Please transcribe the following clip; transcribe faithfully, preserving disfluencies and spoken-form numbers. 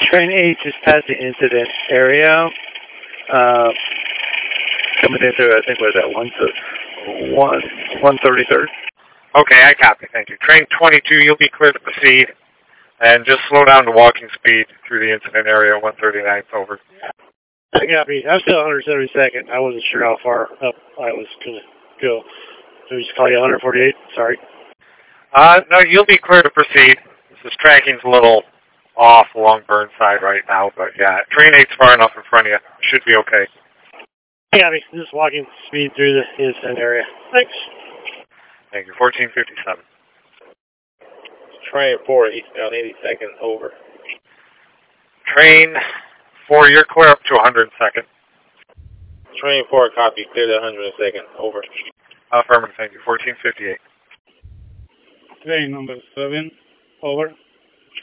Train eight just passed the incident area. Uh, coming in through, I think, what is that, one, one, one thirty-third? Okay, I copy. Thank you. Train twenty-two, you'll be clear to proceed. And just slow down to walking speed through the incident area, one thirty-ninth, over. I copy. I'm still one seventy-second. I wasn't sure how far up I was going to go. So we just call you one forty-eight? Sorry. Uh, no, you'll be clear to proceed. This tracking's a little off along Burnside right now, but yeah, train eight's far enough in front of you. Should be okay. Yeah, I mean, just walking speed through the incident area. Thanks. Thank you. fourteen fifty-seven. Train four, eastbound eighty-second, over. Train four, you're clear up to one hundred second. Train four, copy, clear to one hundred second, over. Affirmative, thank you. fourteen fifty-eight. Train number seven, over.